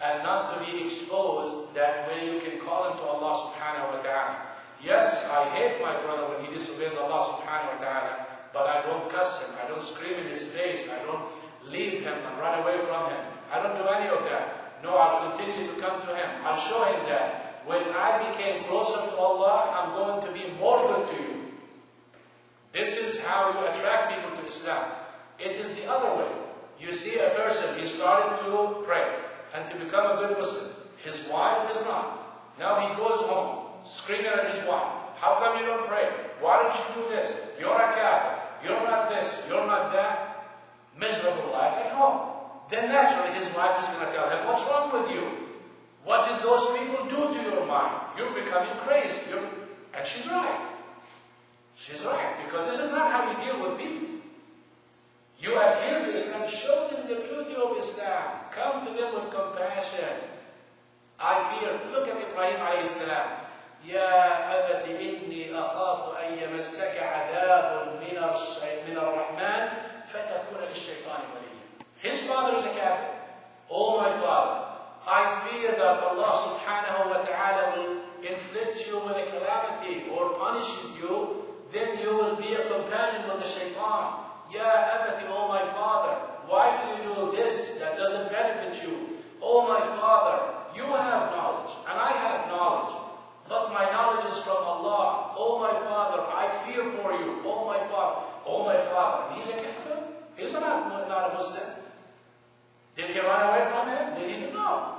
and not to be exposed. That way you can call him to Allah subhanahu wa ta'ala. Yes, I hate my brother when he disobeys Allah subhanahu wa ta'ala, but I don't cuss him, I don't scream in his face, I don't leave him and run away from him. I don't do any of that. No, I'll continue to come to him. I'll show him that when I became closer to Allah, I'm going to be more good to you. This is how you attract people to Islam. It is the other way. You see a person, he started to pray and to become a good Muslim. His wife is not. Now he goes home, screaming at his wife. How come you don't pray? Why don't you do this? You're a kafir. You're not this. You're not that. Miserable life at home. Then naturally his wife is going to tell him, what's wrong with you? What did those people do to your mind? You're becoming crazy. And she's right. She's right. Because this is not how you deal with people. You adhere to Islam. Show them the beauty of Islam. Come to them with compassion. I fear. Look at Ibrahim alayhi salam. يا أبت إني أخاف أن يمسك عذاب من الرحمن فتكون للشيطان وليا. His father is a kafir. Oh my father, I fear that Allah subhanahu wa ta'ala will inflict you with a calamity or punish you, then you will be a companion with the shaitan. Ya abati, oh my father, why do you do this that doesn't benefit you? Oh my father, you have knowledge and I have knowledge, but my knowledge is from Allah. Oh my father, I fear for you. Oh my father. He's a kafir. He's not a Muslim. Did he run away from him? Did he? No.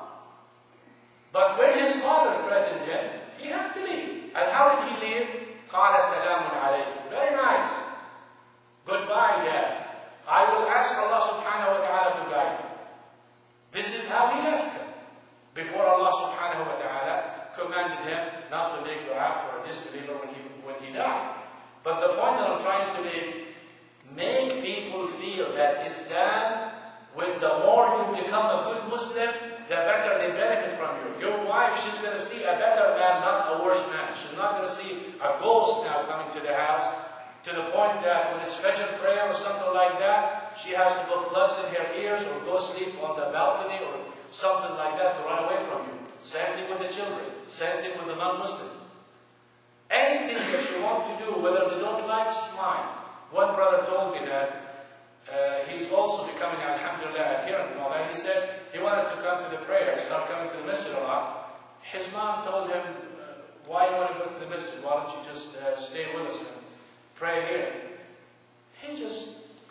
But when his father threatened him, he had to leave. And how did he leave? قال سلام عليك. Very nice. Goodbye, Dad. I will ask Allah subhanahu wa ta'ala to guide him. This is how he left him. Before Allah subhanahu wa ta'ala commanded him not to make dua for a disbeliever when he died. But the point that I'm trying to make people feel that Islam, with the more you become a good Muslim, the better they benefit from you. Your wife, she's going to see a better man, not a worse man. She's not going to see a ghost now coming to the house, to the point that when it's Fajr prayer or something like that, she has to put plugs in her ears or go sleep on the balcony or something like that to run away from you. Same thing with the children. Same thing with the non-Muslim. Anything that you want to do, whether they don't like, smile. One brother told me that he's also becoming, alhamdulillah, adherent and all that. He said he wanted to come to the prayer, start coming to the masjid a lot. His mom told him, why you want to go to the masjid? Why don't you just stay with us and pray here? He just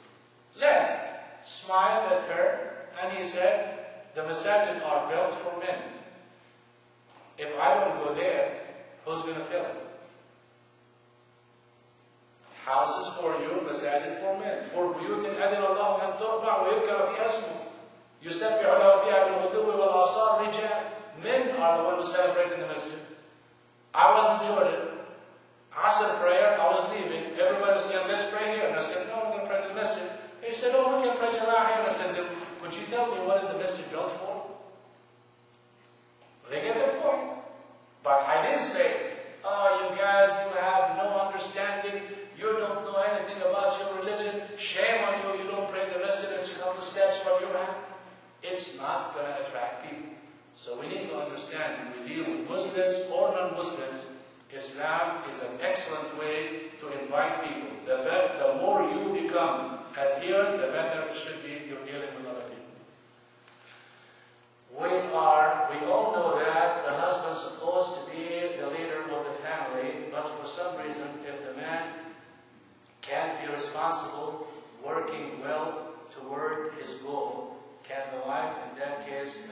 left, smiled at her, and he said, the masajid are built for men. If I don't go there, who's going to fill it? Houses for you, masajid for men. For بيوت أذن الله أن ترفع ويذكر فيها اسمه يسبح له فيها بالغدو والآصال رجال. Men are the ones who celebrate in the masjid. I was in Jordan. Asr prayer, I was leaving. Everybody said, let's pray here. And I said, no, I'm going to pray to the masjid. He said, oh, we can pray Jama'ah here. And I said, could you tell me what is the masjid built for? They get the point. But I didn't say, oh, you guys, you have no understanding. You don't know anything about your religion. Shame on you. You don't pray the masjid. It's a couple steps from your hand. It's not going to attract people. So we need to understand when we deal with Muslims or non-Muslims, Islam is an excellent way to invite people. The more you become adherent, the better it should be your dealings with other people. We all know that the husband is supposed to be the leader of the family, but for some reason, if the man can't be responsible, working well toward his goal, can the wife, in that case,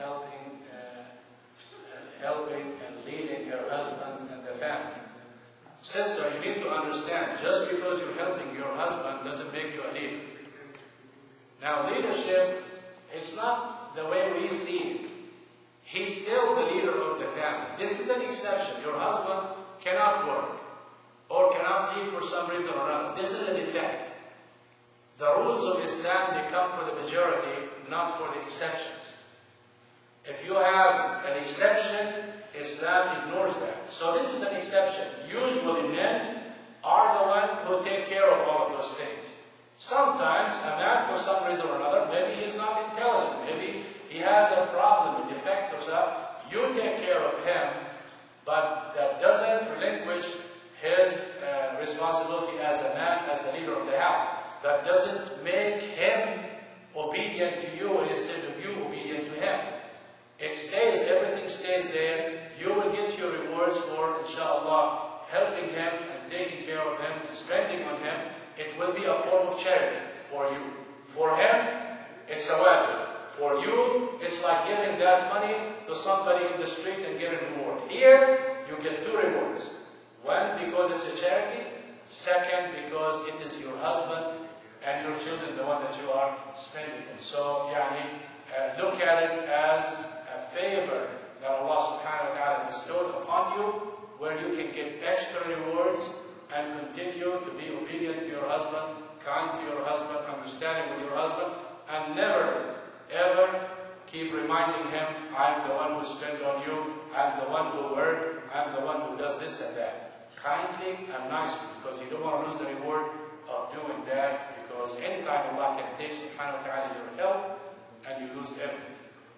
helping and leading her husband and the family? Sister, you need to understand, just because you're helping your husband doesn't make you a leader. Now, leadership, it's not the way we see it. He's still the leader of the family. This is an exception. Your husband cannot work or cannot lead for some reason or another. This is a defect. The rules of Islam, they come for the majority, not for the exceptions. If you have an exception, Islam ignores that. So this is an exception. Usually men are the ones who take care of all of those things. Sometimes a man, for some reason or another, maybe he's not intelligent, maybe he has a problem, a defect of versa. You take care of him, but that doesn't relinquish his responsibility as a man, as the leader of the house. That doesn't make him obedient to you instead of you obedient to him. It stays, everything stays there. You will get your rewards for, inshallah, helping him and taking care of him and spending on him. It will be a form of charity for you. For him, it's a wajib. For you, it's like giving that money to somebody in the street and getting a reward. Here, you get two rewards. One, because it's a charity. Second, because it is your husband and your children, the one that you are spending on. So, look at it as a favor that Allah subhanahu wa ta'ala bestowed upon you, where you can get extra rewards and continue to be obedient to your husband, kind to your husband, understanding with your husband, and never, ever keep reminding him, I'm the one who spent on you, I'm the one who worked, I'm the one who does this and that. Kindly and nicely, because you don't want to lose the reward of doing that, because anytime Allah can take subhanahu wa ta'ala your help, and you lose everything.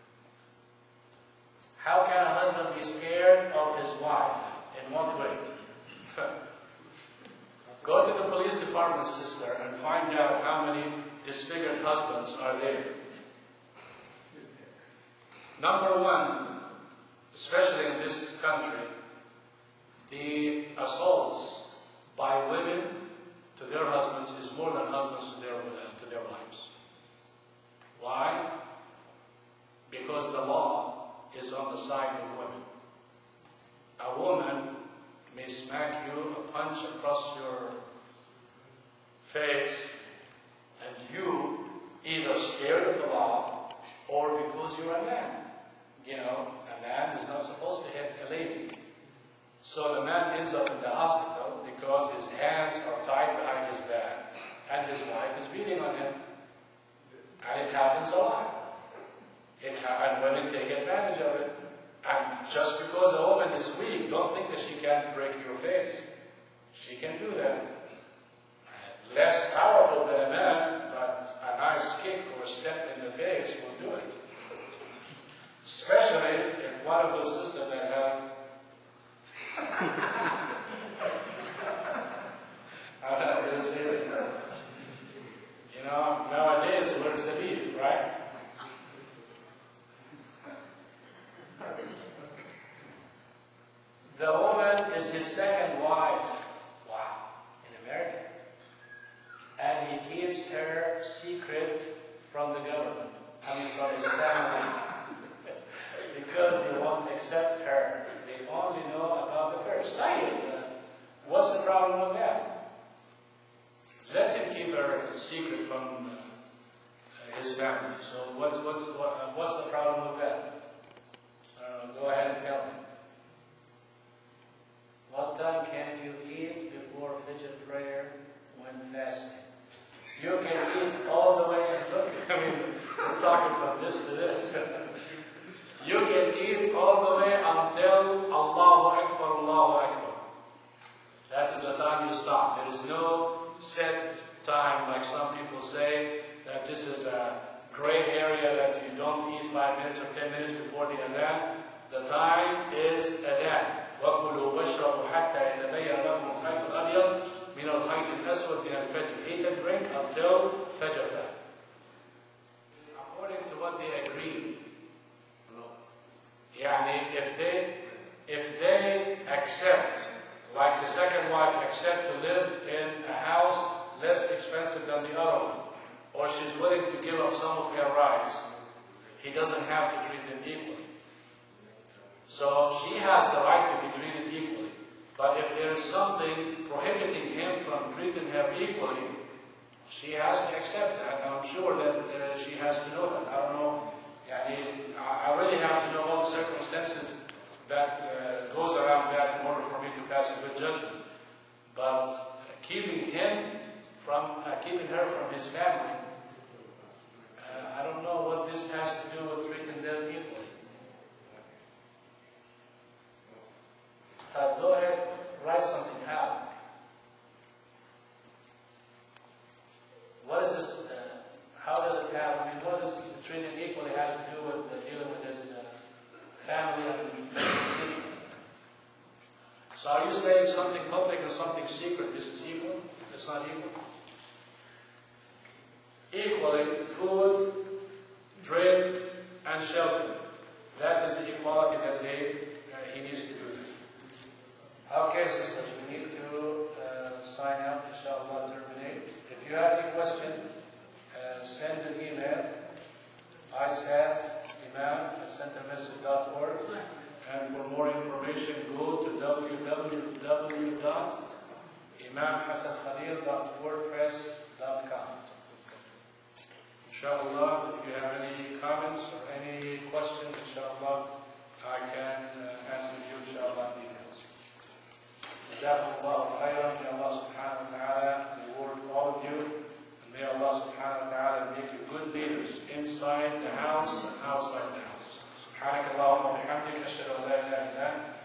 How can a husband be scared of his wife? In what way? Go to the police department, sister, and find out how many disfigured husbands are there. Number one, especially in this country, the assaults by women to their husbands is more than husbands to their wives. Why? Because the law is on the side of women. A woman may smack you a punch across your face, and you either scared of the law or because you're a man. A man is not supposed to hit a lady. So the man ends up in the hospital because his hands are tied behind his back and his wife is beating on him. And it happens a lot. And women take advantage of it. And just because a woman is weak, don't think that she can't break your face. She can do that. Less powerful than a man, but a nice kick or step in the face will do it. Especially if one of those sisters that have I'm not going to say that. Nowadays, where's the beef, right? The woman is his second wife. Wow. In America. And he keeps her secret from the government. From his family. Because they won't accept her. They only know about the first. What's the problem with that? Let him keep her secret from his family. So what's the problem with that? Go ahead and tell me. What time can you eat before Fajr prayer when fasting? You can eat all the way. Look, we're talking from this to this. You can eat all the way until Allahu Akbar, Allahu Akbar. That is the time you stop. There is no set time, like some people say, that this is a gray area that you don't eat 5 minutes or 10 minutes before the adhan. The time is adhan. وَكُلُوا وَاشْرَبُوا حَتَّى يَتَبَيَّنَ لَكُمُ الْخَيْطُ الْأَبْيَضُ مِنَ الْخَيْطِ الْأَسْوَدِ مِنَ الْفَجْرِ. Eat and drink until Fajr time. According to what they agree. If they accept, like the second wife accept to live in a house less expensive than the other one, or she's willing to give up some of her rights, he doesn't have to treat them equally. So she has the right to be treated equally. But if there is something prohibiting him from treating her equally, she has to accept that. And I'm sure that she has to know that. I don't know. I really have to know all the circumstances that goes around that in order for me to pass a good judgment. But keeping her from his family, I don't know what this has to do with treating them equally. Go ahead, write something out. What is this? How does it have? What does treating equally have to do with dealing with his you saying something public and something secret? This is equal? It's not equal? Equally, food, drink, and shelter. That is the equality that he needs to do that. Okay, sisters, we need to sign out, inshallah, terminate. If you have any question, send an email, isat@centermessage.org, and for more information, go to www.imamhasankhalil.wordpress.com. Inshallah, if you have any comments or any questions, inshallah, I can answer you, inshallah, in details. Jazakumullahu khairan. May Allah subhanahu wa ta'ala reward all of you. And may Allah subhanahu wa ta'ala make you good leaders inside the house and outside the house. سبحانك اللهم وبحمدك أشهد أن لا إله إلا أنت